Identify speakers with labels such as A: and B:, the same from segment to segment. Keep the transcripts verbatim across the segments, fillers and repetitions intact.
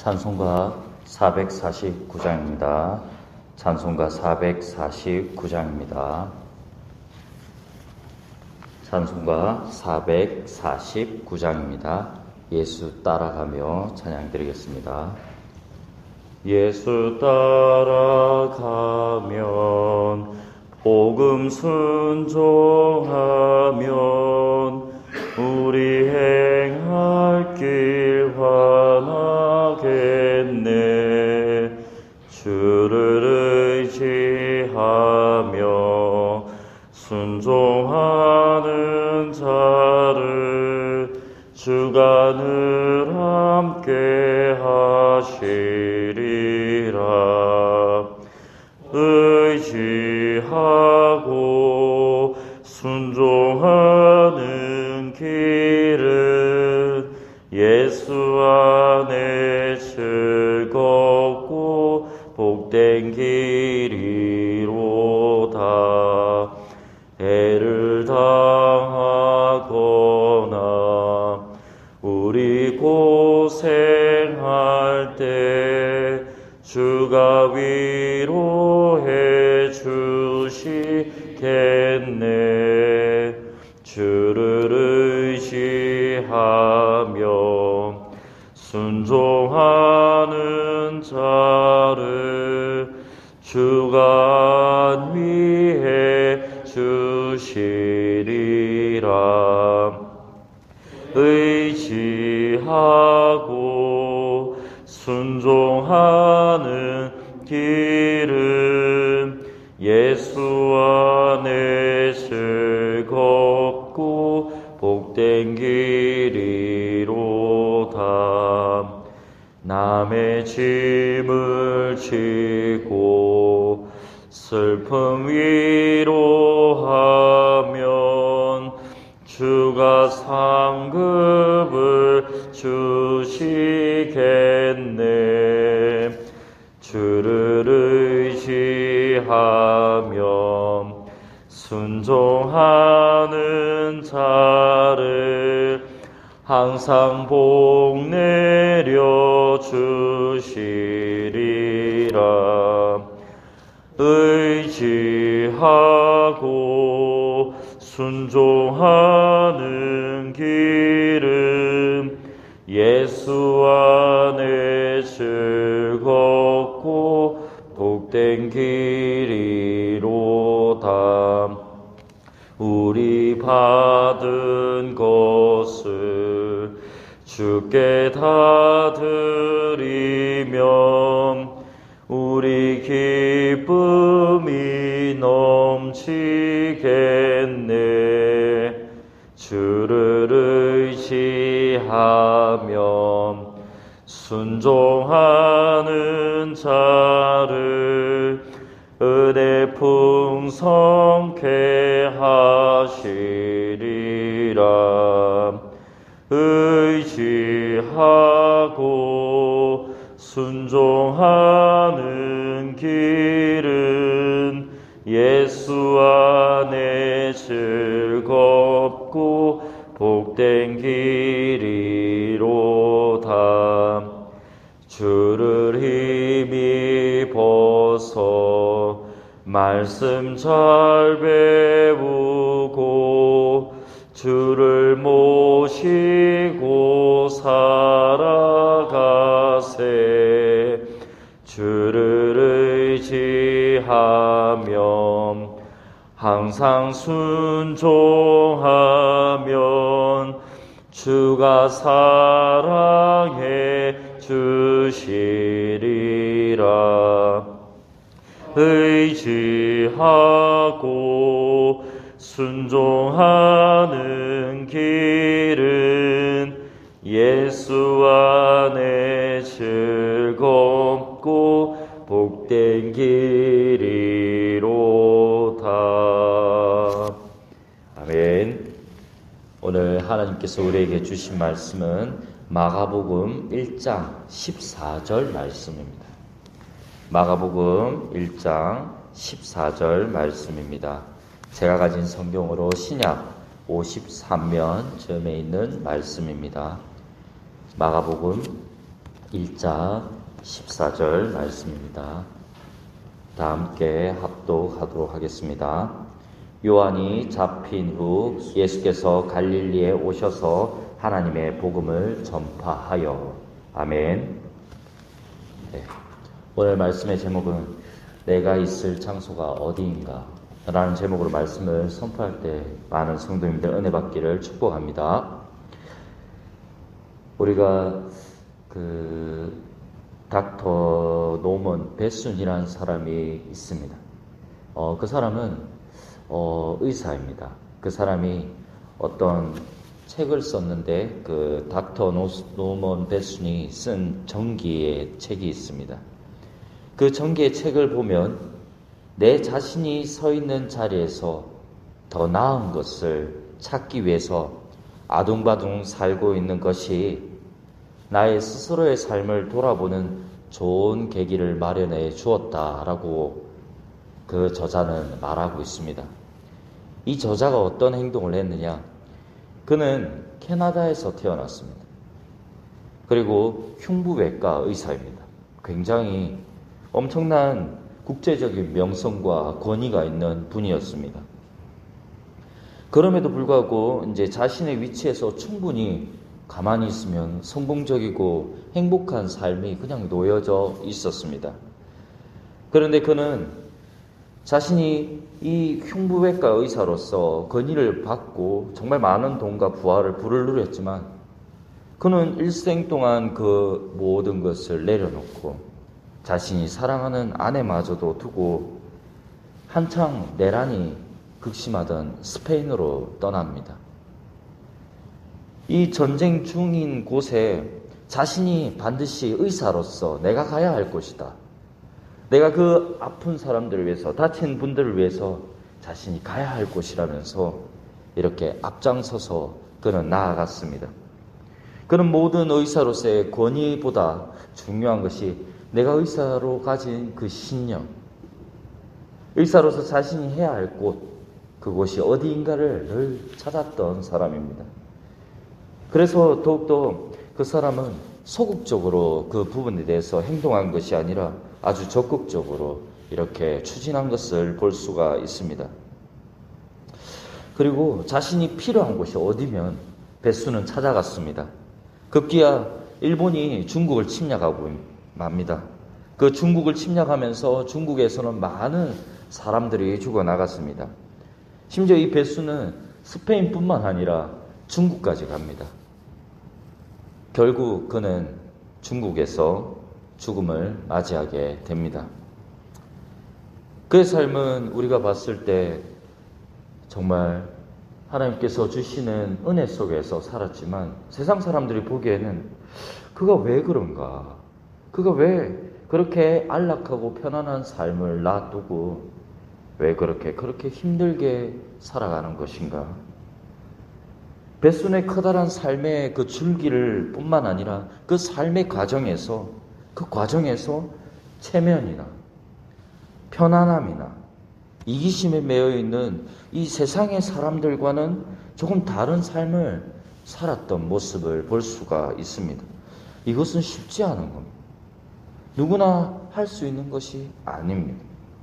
A: 찬송가 사백사십구 장입니다. 찬송가 사백사십구 장입니다. 찬송가 사백사십구 장입니다. 예수 따라가며 찬양드리겠습니다. 예수 따라가면 복음 순종하면 우리 행할 길 환하겠네. 주를 의지하며 순종하는 자를 주가 늘 함께 하시리라. 의지하고 순종하는 길은 예수 안에 즐겁고 복된 길이로다. 애를 당하거나 우리 고생할 때 주가 위로해 주시겠네. 주를 의지하며 순종하는 자를 주가 안위해 주시리라. 의지하고 순종하는 길은 예수 안에 즐겁고 복된 길이로다. 남의 짐을 지고 슬픔 위로하면 주가 상급을 주시겠네. 주를 의지하며 순종하는 자를 항상 복 내려 주시리라. 의지하고 순종하는 길은 예수 안에 즐겁고 복된 길이로다. 우리 받은 것을 주께 다 드리면 우리 기쁨이 넘치겠네. 주를 의지하며 순종하는 자를 은혜 풍성케 하시리라. 의지하고 순종하는 길은 예수 안에 즐겁고 복된 길이로다. 주를 힘입어서 말씀 잘 배우고 주를 모시고 살아가세. 주를 의지하며 항상 순종하면 주가 사랑해 주시리라. 의지하고 순종하는 길은 예수 안에 즐겁고 복된 길이로다. 아멘. 오늘 하나님께서 우리에게 주신 말씀은 마가복음 일 장 십사 절 말씀입니다. 마가복음 일 장 십사 절 말씀입니다. 제가 가진 성경으로 신약 오십삼 면 쯤에 있는 말씀입니다. 마가복음 일 장 십사 절 말씀입니다. 다 함께 합독하도록 하겠습니다. 요한이 잡힌 후 예수께서 갈릴리에 오셔서 하나님의 복음을 전파하여. 아멘. 네. 오늘 말씀의 제목은 내가 있을 장소가 어디인가 라는 제목으로 말씀을 선포할 때 많은 성도님들 은혜 받기를 축복합니다. 우리가 그 닥터 노먼 베순이라는 사람이 있습니다. 어, 그 사람은 어, 의사입니다. 그 사람이 어떤 책을 썼는데 그 닥터 노먼 베순이 쓴 전기의 책이 있습니다. 그 전기의 책을 보면 내 자신이 서 있는 자리에서 더 나은 것을 찾기 위해서 아둥바둥 살고 있는 것이 나의 스스로의 삶을 돌아보는 좋은 계기를 마련해 주었다라고 그 저자는 말하고 있습니다. 이 저자가 어떤 행동을 했느냐? 그는 캐나다에서 태어났습니다. 그리고 흉부외과 의사입니다. 굉장히 엄청난 국제적인 명성과 권위가 있는 분이었습니다. 그럼에도 불구하고 이제 자신의 위치에서 충분히 가만히 있으면 성공적이고 행복한 삶이 그냥 놓여져 있었습니다. 그런데 그는 자신이 이 흉부외과 의사로서 권위를 받고 정말 많은 돈과 부활을 부를 누렸지만 그는 일생 동안 그 모든 것을 내려놓고 자신이 사랑하는 아내마저도 두고 한창 내란이 극심하던 스페인으로 떠납니다. 이 전쟁 중인 곳에 자신이 반드시 의사로서 내가 가야 할 곳이다. 내가 그 아픈 사람들을 위해서, 다친 분들을 위해서 자신이 가야 할 곳이라면서 이렇게 앞장서서 그는 나아갔습니다. 그는 모든 의사로서의 권위보다 중요한 것이 내가 의사로 가진 그 신념, 의사로서 자신이 해야 할 곳, 그곳이 어디인가를 늘 찾았던 사람입니다. 그래서 더욱더 그 사람은 소극적으로 그 부분에 대해서 행동한 것이 아니라 아주 적극적으로 이렇게 추진한 것을 볼 수가 있습니다. 그리고 자신이 필요한 곳이 어디면 베순은 찾아갔습니다. 급기야 일본이 중국을 침략하고 맙니다. 그 중국을 침략하면서 중국에서는 많은 사람들이 죽어나갔습니다. 심지어 이 베순은 스페인뿐만 아니라 중국까지 갑니다. 결국 그는 중국에서 죽음을 맞이하게 됩니다. 그의 삶은 우리가 봤을 때 정말 하나님께서 주시는 은혜 속에서 살았지만 세상 사람들이 보기에는 그가 왜 그런가? 그가 왜 그렇게 안락하고 편안한 삶을 놔두고 왜 그렇게 그렇게 힘들게 살아가는 것인가? 베순의 커다란 삶의 그 줄기를 뿐만 아니라 그 삶의 과정에서 그 과정에서 체면이나 편안함이나 이기심에 매여 있는 이 세상의 사람들과는 조금 다른 삶을 살았던 모습을 볼 수가 있습니다. 이것은 쉽지 않은 겁니다. 누구나 할 수 있는 것이 아닙니다.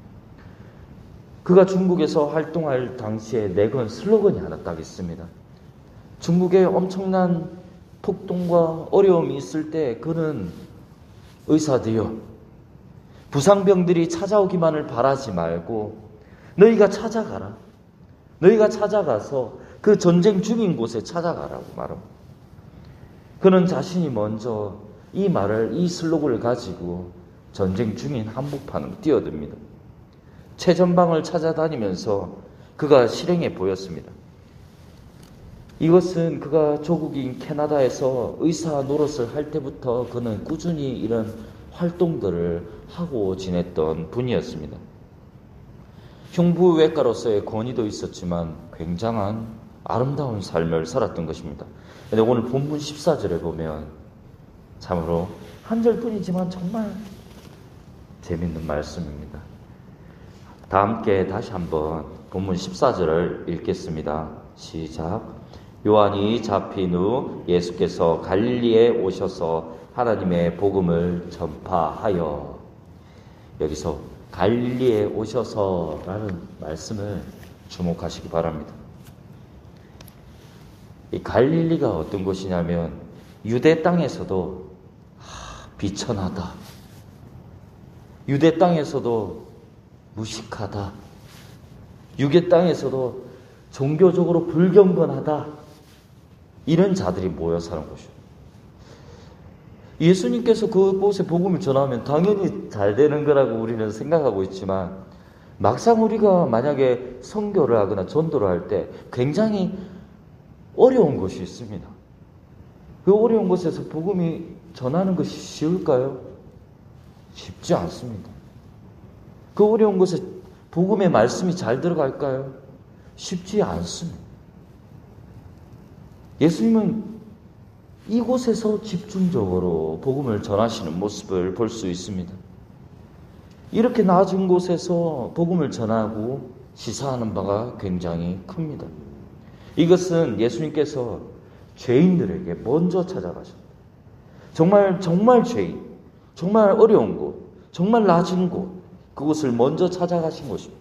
A: 그가 중국에서 활동할 당시에 내건 슬로건이 하나 딱 있습니다. 중국에 엄청난 폭동과 어려움이 있을 때 그는 의사들이여 부상병들이 찾아오기만을 바라지 말고 너희가 찾아가라. 너희가 찾아가서 그 전쟁 중인 곳에 찾아가라고 말합니다. 그는 자신이 먼저 이 말을, 이 슬로건을 가지고 전쟁 중인 한복판으로 뛰어듭니다. 최전방을 찾아다니면서 그가 실행해 보였습니다. 이것은 그가 조국인 캐나다에서 의사 노릇을 할 때부터 그는 꾸준히 이런 활동들을 하고 지냈던 분이었습니다. 흉부외과로서의 권위도 있었지만 굉장한 아름다운 삶을 살았던 것입니다. 그런데 오늘 본문 십사 절에 보면 참으로 한 절뿐이지만 정말 재밌는 말씀입니다. 다 함께 다시 한번 본문 십사 절을 읽겠습니다. 시작. 요한이 잡힌 후 예수께서 갈릴리에 오셔서 하나님의 복음을 전파하여, 여기서 갈릴리에 오셔서라는 말씀을 주목하시기 바랍니다. 이 갈릴리가 어떤 곳이냐면 유대 땅에서도 하, 비천하다, 유대 땅에서도 무식하다, 유대 땅에서도 종교적으로 불경건하다, 이런 자들이 모여 사는 곳이에요. 예수님께서 그곳에 복음을 전하면 당연히 잘 되는 거라고 우리는 생각하고 있지만, 막상 우리가 만약에 선교를 하거나 전도를 할 때 굉장히 어려운 것이 있습니다. 그 어려운 곳에서 복음이 전하는 것이 쉬울까요? 쉽지 않습니다. 그 어려운 곳에 복음의 말씀이 잘 들어갈까요? 쉽지 않습니다. 예수님은 이곳에서 집중적으로 복음을 전하시는 모습을 볼 수 있습니다. 이렇게 낮은 곳에서 복음을 전하고 시사하는 바가 굉장히 큽니다. 이것은 예수님께서 죄인들에게 먼저 찾아가셨다. 정말 정말 죄인, 정말 어려운 곳, 정말 낮은 곳, 그곳을 먼저 찾아가신 것입니다.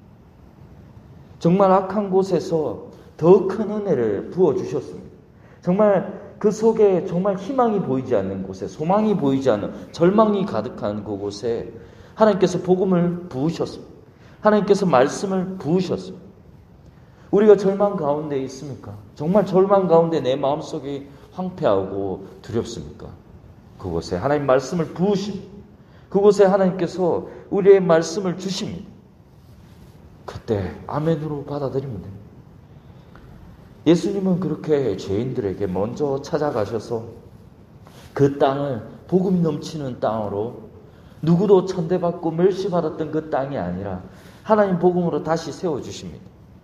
A: 정말 악한 곳에서 더 큰 은혜를 부어주셨습니다. 정말 그 속에 정말 희망이 보이지 않는 곳에, 소망이 보이지 않는, 절망이 가득한 그곳에 하나님께서 복음을 부으셨습니다. 하나님께서 말씀을 부으셨습니다. 우리가 절망 가운데 있습니까? 정말 절망 가운데 내 마음속이 황폐하고 두렵습니까? 그곳에 하나님 말씀을 부으십니다. 그곳에 하나님께서 우리의 말씀을 주십니다. 그때 아멘으로 받아들이면 됩니다. 예수님은 그렇게 죄인들에게 먼저 찾아가셔서 그 땅을 복음이 넘치는 땅으로, 누구도 천대받고 멸시받았던 그 땅이 아니라 하나님 복음으로 다시 세워주십니다.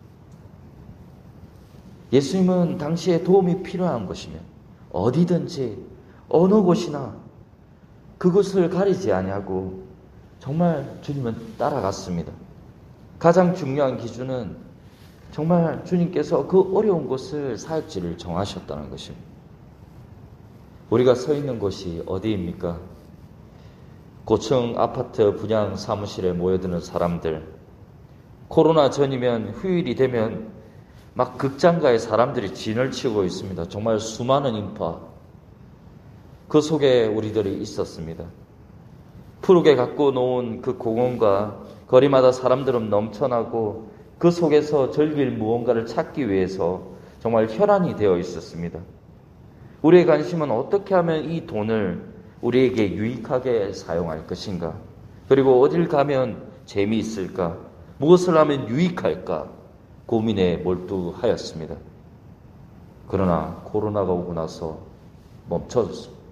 A: 예수님은 당시에 도움이 필요한 것이면 어디든지 어느 곳이나 그것을 가리지 아니하고 정말 주님은 따라갔습니다. 가장 중요한 기준은 정말 주님께서 그 어려운 곳을 사역지를 정하셨다는 것입니다. 우리가 서 있는 곳이 어디입니까? 고층 아파트 분양 사무실에 모여드는 사람들, 코로나 전이면 휴일이 되면 막 극장가에 사람들이 진을 치고 있습니다. 정말 수많은 인파, 그 속에 우리들이 있었습니다. 푸르게 갖고 놓은 그 공원과 거리마다 사람들은 넘쳐나고 그 속에서 즐길 무언가를 찾기 위해서 정말 혈안이 되어 있었습니다. 우리의 관심은 어떻게 하면 이 돈을 우리에게 유익하게 사용할 것인가? 그리고 어딜 가면 재미있을까? 무엇을 하면 유익할까? 고민에 몰두하였습니다. 그러나 코로나가 오고 나서 멈춰졌습니다.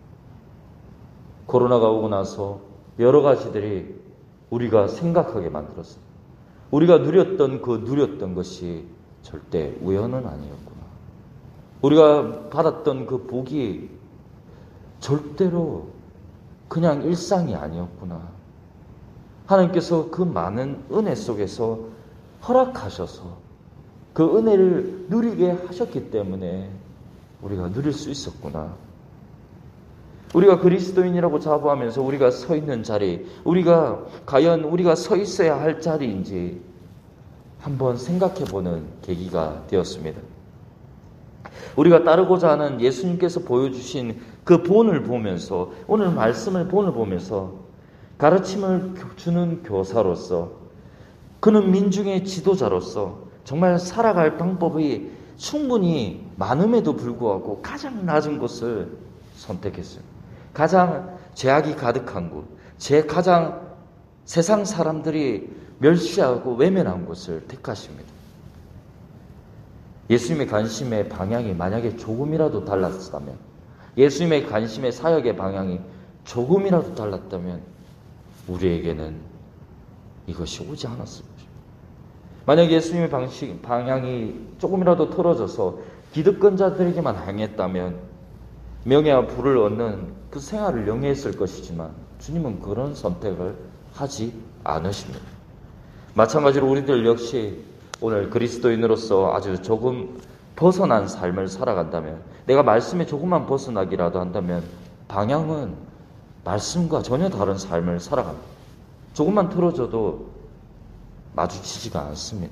A: 코로나가 오고 나서 여러 가지들이 우리가 생각하게 만들었습니다. 우리가 누렸던 그 누렸던 것이 절대 우연은 아니었구나. 우리가 받았던 그 복이 절대로 그냥 일상이 아니었구나. 하나님께서 그 많은 은혜 속에서 허락하셔서 그 은혜를 누리게 하셨기 때문에 우리가 누릴 수 있었구나. 우리가 그리스도인이라고 자부하면서 우리가 서 있는 자리, 우리가 과연 우리가 서 있어야 할 자리인지 한번 생각해보는 계기가 되었습니다. 우리가 따르고자 하는 예수님께서 보여주신 그 본을 보면서, 오늘 말씀을 본을 보면서 가르침을 주는 교사로서, 그는 민중의 지도자로서 정말 살아갈 방법이 충분히 많음에도 불구하고 가장 낮은 곳을 선택했어요. 가장 죄악이 가득한 곳, 제 가장 세상 사람들이 멸시하고 외면한 곳을 택하십니다. 예수님의 관심의 방향이 만약에 조금이라도 달랐다면, 예수님의 관심의 사역의 방향이 조금이라도 달랐다면 우리에게는 이것이 오지 않았을 것입니다. 만약 예수님의 방식, 방향이 조금이라도 틀어져서 기득권자들에게만 향했다면 명예와 부를 얻는 그 생활을 영위했을 것이지만 주님은 그런 선택을 하지 않으십니다. 마찬가지로 우리들 역시 오늘 그리스도인으로서 아주 조금 벗어난 삶을 살아간다면, 내가 말씀에 조금만 벗어나기라도 한다면 방향은 말씀과 전혀 다른 삶을 살아갑니다. 조금만 틀어져도 마주치지가 않습니다.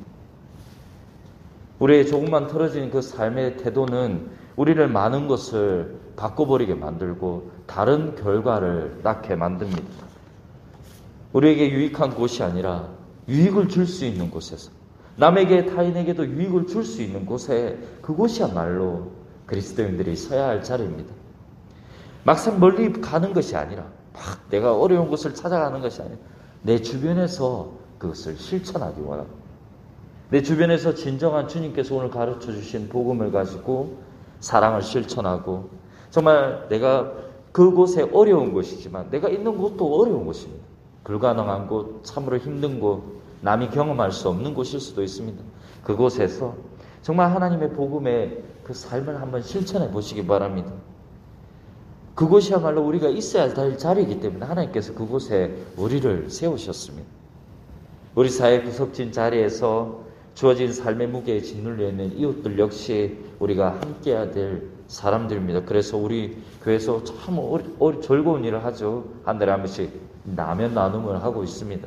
A: 우리의 조금만 틀어진 그 삶의 태도는 우리를 많은 것을 바꿔버리게 만들고 다른 결과를 낳게 만듭니다. 우리에게 유익한 곳이 아니라 유익을 줄 수 있는 곳에서, 남에게 타인에게도 유익을 줄 수 있는 곳에, 그곳이야말로 그리스도인들이 서야 할 자리입니다. 막상 멀리 가는 것이 아니라 막 내가 어려운 곳을 찾아가는 것이 아니라 내 주변에서 그것을 실천하기 원합니다. 내 주변에서 진정한 주님께서 오늘 가르쳐 주신 복음을 가지고 사랑을 실천하고, 정말 내가 그곳에 어려운 곳이지만 내가 있는 곳도 어려운 곳입니다. 불가능한 곳, 참으로 힘든 곳, 남이 경험할 수 없는 곳일 수도 있습니다. 그곳에서 정말 하나님의 복음의 그 삶을 한번 실천해 보시기 바랍니다. 그곳이야말로 우리가 있어야 할 자리이기 때문에 하나님께서 그곳에 우리를 세우셨습니다. 우리 사회 구석진 자리에서 주어진 삶의 무게에 짓눌려 있는 이웃들 역시 우리가 함께해야 될 사람들입니다. 그래서 우리 교회에서 참 어리, 어리, 즐거운 일을 하죠. 한 달에 한 번씩 라면 나눔을 하고 있습니다.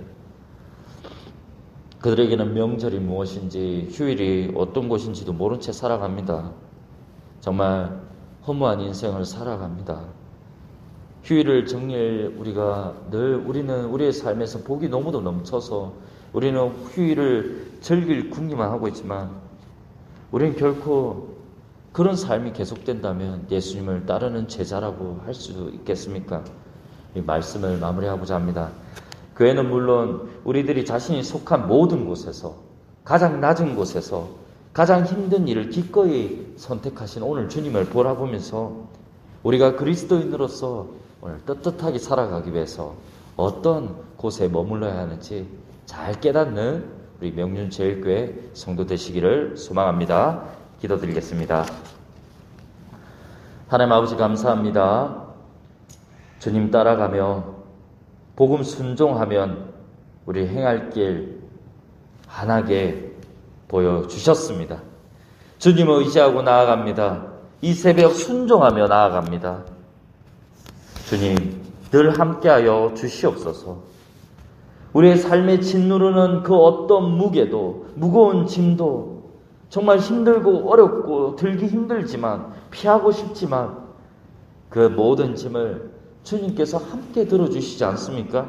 A: 그들에게는 명절이 무엇인지, 휴일이 어떤 곳인지도 모른 채 살아갑니다. 정말 허무한 인생을 살아갑니다. 휴일을 정리할 우리가 늘, 우리는 우리의 삶에서 복이 너무도 넘쳐서 우리는 휴일을 즐길 궁리만 하고 있지만, 우리는 결코 그런 삶이 계속된다면 예수님을 따르는 제자라고 할 수 있겠습니까? 이 말씀을 마무리하고자 합니다. 교회는 물론 우리들이 자신이 속한 모든 곳에서, 가장 낮은 곳에서 가장 힘든 일을 기꺼이 선택하신 오늘 주님을 바라보면서 우리가 그리스도인으로서 오늘 떳떳하게 살아가기 위해서 어떤 곳에 머물러야 하는지 잘 깨닫는 우리 명륜제일교회 성도 되시기를 소망합니다. 기도드리겠습니다. 하나님 아버지 감사합니다. 주님 따라가며 복음 순종하면 우리 행할 길 환하게 보여주셨습니다. 주님을 의지하고 나아갑니다. 이 새벽 순종하며 나아갑니다. 주님 늘 함께하여 주시옵소서. 우리의 삶에 짓누르는 그 어떤 무게도, 무거운 짐도, 정말 힘들고 어렵고 들기 힘들지만, 피하고 싶지만 그 모든 짐을 주님께서 함께 들어주시지 않습니까?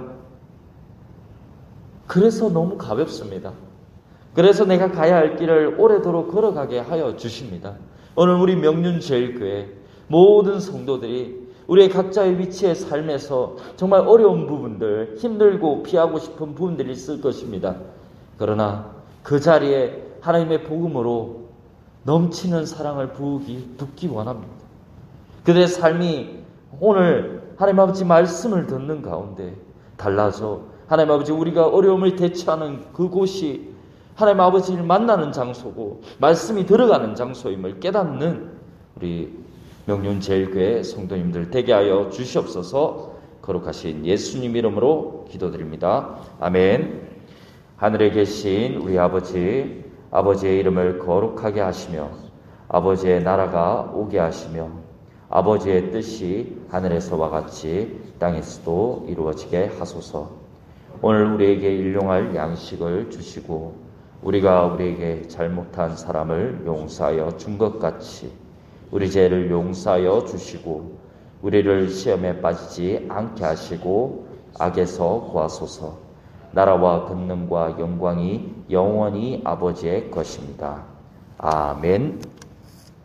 A: 그래서 너무 가볍습니다. 그래서 내가 가야 할 길을 오래도록 걸어가게 하여 주십니다. 오늘 우리 명륜제일교회 모든 성도들이 우리의 각자의 위치의 삶에서 정말 어려운 부분들, 힘들고 피하고 싶은 부분들이 있을 것입니다. 그러나 그 자리에 하나님의 복음으로 넘치는 사랑을 부으기, 붓기 원합니다. 그들의 삶이 오늘 하나님 아버지 말씀을 듣는 가운데 달라져 하나님 아버지 우리가 어려움을 대처하는 그곳이 하나님 아버지를 만나는 장소고 말씀이 들어가는 장소임을 깨닫는 우리 명륜제일교회 성도님들 되게 하여 주시옵소서. 거룩하신 예수님 이름으로 기도드립니다. 아멘. 하늘에 계신 우리 아버지, 아버지의 이름을 거룩하게 하시며 아버지의 나라가 오게 하시며 아버지의 뜻이 하늘에서와 같이 땅에서도 이루어지게 하소서. 오늘 우리에게 일용할 양식을 주시고 우리가 우리에게 잘못한 사람을 용서하여 준 것 같이 우리 죄를 용서하여 주시고 우리를 시험에 빠지지 않게 하시고 악에서 구하소서. 나라와 권능과 영광이 영원히 아버지의 것입니다. 아멘.